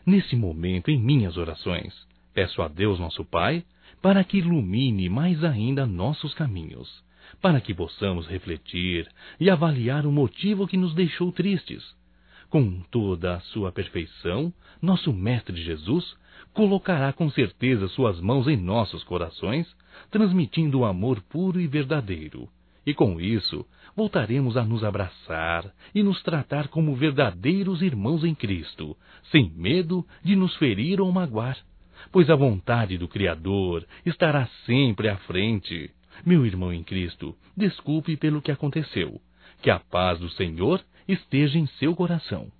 Nesse momento, em minhas orações, peço a Deus nosso Pai para que ilumine mais ainda nossos caminhos, para que possamos refletir e avaliar o motivo que nos deixou tristes. Com toda a sua perfeição, nosso Mestre Jesus colocará com certeza suas mãos em nossos corações, transmitindo o amor puro e verdadeiro. E com isso, voltaremos a nos abraçar e nos tratar como verdadeiros irmãos em Cristo, sem medo de nos ferir ou magoar, pois a vontade do Criador estará sempre à frente. Meu irmão em Cristo, desculpe pelo que aconteceu. Que a paz do Senhor esteja em seu coração.